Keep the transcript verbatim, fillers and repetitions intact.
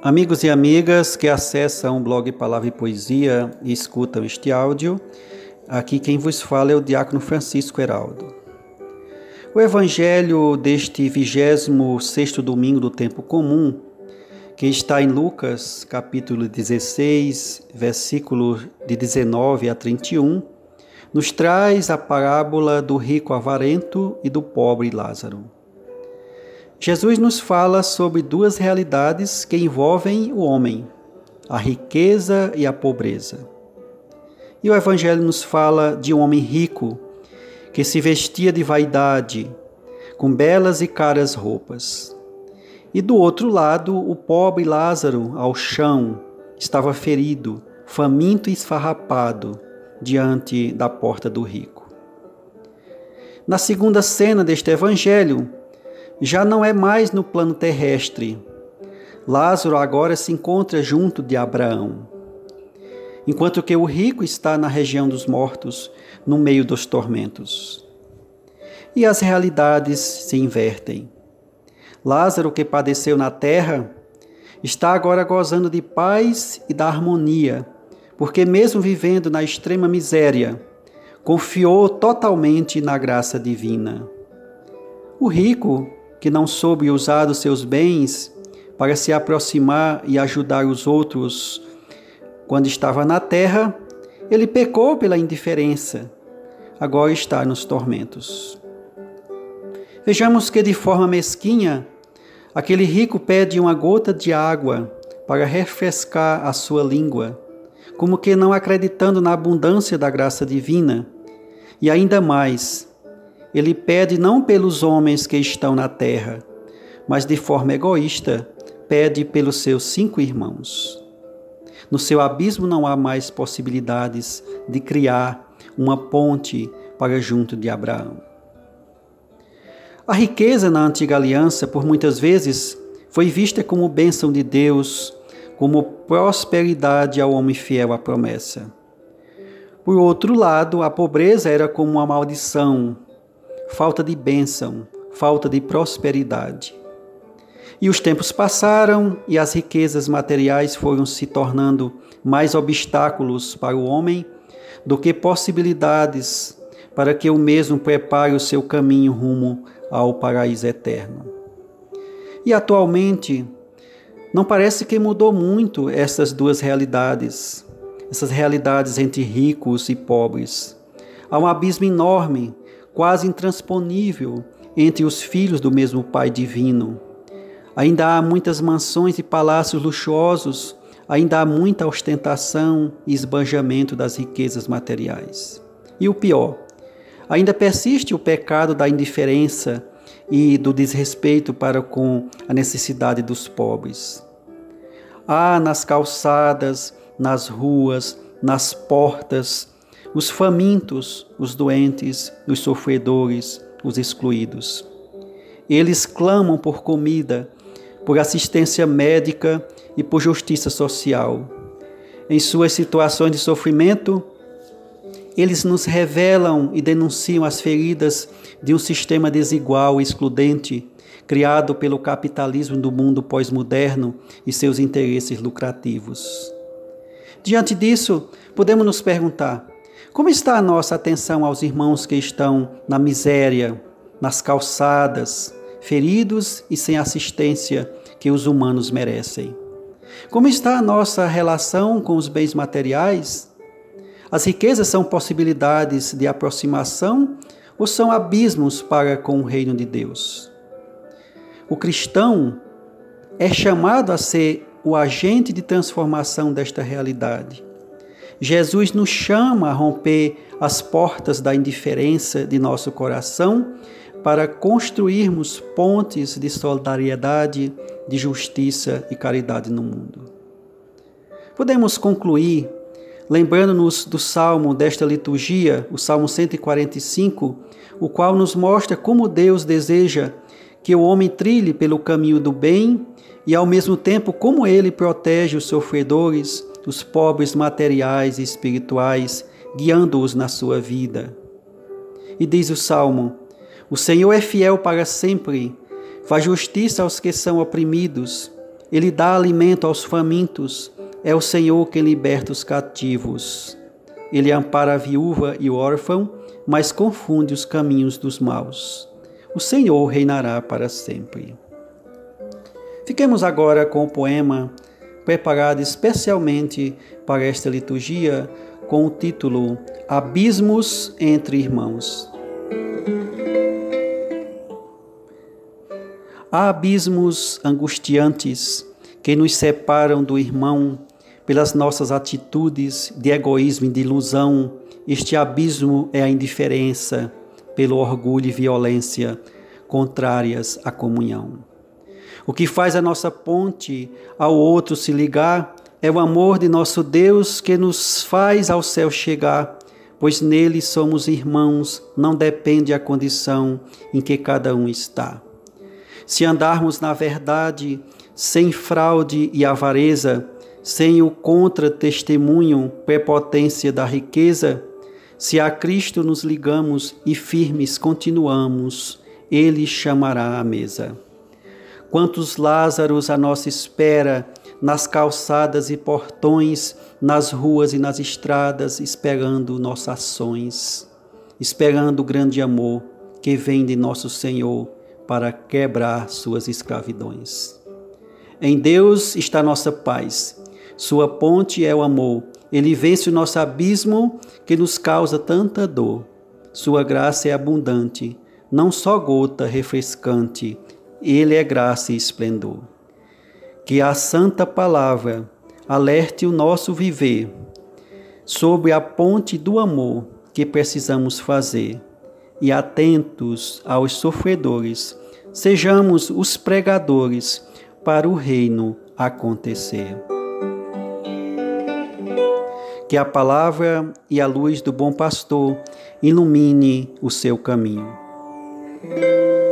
Amigos e amigas que acessam o blog Palavra e Poesia e escutam este áudio, aqui quem vos fala é o diácono Francisco Heraldo. O evangelho deste vigésimo sexto domingo do tempo comum, que está em Lucas, capítulo dezesseis, versículo de dezenove a trinta e um, nos traz a parábola do rico avarento e do pobre Lázaro. Jesus nos fala sobre duas realidades que envolvem o homem, a riqueza e a pobreza. E o Evangelho nos fala de um homem rico que se vestia de vaidade, com belas e caras roupas. E do outro lado, o pobre Lázaro, ao chão, estava ferido, faminto e esfarrapado, diante da porta do rico. Na segunda cena deste Evangelho, já não é mais no plano terrestre. Lázaro agora se encontra junto de Abraão, enquanto que o rico está na região dos mortos, no meio dos tormentos. E as realidades se invertem. Lázaro, que padeceu na terra, está agora gozando de paz e da harmonia, porque mesmo vivendo na extrema miséria, confiou totalmente na graça divina. O rico, que não soube usar os seus bens para se aproximar e ajudar os outros quando estava na terra, ele pecou pela indiferença, agora está nos tormentos. Vejamos que de forma mesquinha, aquele rico pede uma gota de água para refrescar a sua língua, como que não acreditando na abundância da graça divina, e ainda mais, ele pede não pelos homens que estão na terra, mas de forma egoísta, pede pelos seus cinco irmãos. No seu abismo não há mais possibilidades de criar uma ponte para junto de Abraão. A riqueza na antiga aliança, por muitas vezes, foi vista como bênção de Deus, como prosperidade ao homem fiel à promessa. Por outro lado, a pobreza era como uma maldição, falta de bênção, falta de prosperidade. E os tempos passaram e as riquezas materiais foram se tornando mais obstáculos para o homem do que possibilidades para que o mesmo prepare o seu caminho rumo ao paraíso eterno. E atualmente, não parece que mudou muito essas duas realidades, essas realidades entre ricos e pobres. Há um abismo enorme, quase intransponível, entre os filhos do mesmo Pai divino. Ainda há muitas mansões e palácios luxuosos, ainda há muita ostentação e esbanjamento das riquezas materiais. E o pior, ainda persiste o pecado da indiferença e do desrespeito para com a necessidade dos pobres. Há nas calçadas, nas ruas, nas portas, os famintos, os doentes, os sofredores, os excluídos. Eles clamam por comida, por assistência médica e por justiça social. Em suas situações de sofrimento, eles nos revelam e denunciam as feridas de um sistema desigual e excludente, criado pelo capitalismo do mundo pós-moderno e seus interesses lucrativos. Diante disso, podemos nos perguntar: como está a nossa atenção aos irmãos que estão na miséria, nas calçadas, feridos e sem assistência que os humanos merecem? Como está a nossa relação com os bens materiais? As riquezas são possibilidades de aproximação ou são abismos para com o reino de Deus? O cristão é chamado a ser o agente de transformação desta realidade. Jesus nos chama a romper as portas da indiferença de nosso coração para construirmos pontes de solidariedade, de justiça e caridade no mundo. Podemos concluir lembrando-nos do salmo desta liturgia, o Salmo cento e quarenta e cinco, o qual nos mostra como Deus deseja que o homem trilhe pelo caminho do bem e, ao mesmo tempo, como Ele protege os sofredores, os pobres materiais e espirituais, guiando-os na sua vida. E diz o Salmo: o Senhor é fiel para sempre, faz justiça aos que são oprimidos Ele dá alimento aos famintos. É o Senhor quem liberta os cativos. Ele ampara a viúva e o órfão, mas confunde os caminhos dos maus. O Senhor reinará para sempre. Fiquemos agora com o poema preparado especialmente para esta liturgia, com o título Abismos entre Irmãos. Há abismos angustiantes que nos separam do irmão pelas nossas atitudes de egoísmo e de ilusão. Este abismo é a indiferença, pelo orgulho e violência contrárias à comunhão. O que faz a nossa ponte ao outro se ligar é o amor de nosso Deus que nos faz ao céu chegar, pois nele somos irmãos, não depende a condição em que cada um está. Se andarmos na verdade, sem fraude e avareza, sem o contra-testemunho, prepotência da riqueza, se a Cristo nos ligamos e firmes continuamos, Ele chamará à mesa. Quantos Lázaros à nossa espera, nas calçadas e portões, nas ruas e nas estradas, esperando nossas ações, esperando o grande amor que vem de nosso Senhor para quebrar suas escravidões. Em Deus está nossa paz, sua ponte é o amor, Ele vence o nosso abismo que nos causa tanta dor. Sua graça é abundante, não só gota refrescante, Ele é graça e esplendor. Que a santa palavra alerte o nosso viver sobre a ponte do amor que precisamos fazer, e atentos aos sofredores, sejamos os pregadores para o reino acontecer. Que a palavra e a luz do bom pastor ilumine o seu caminho.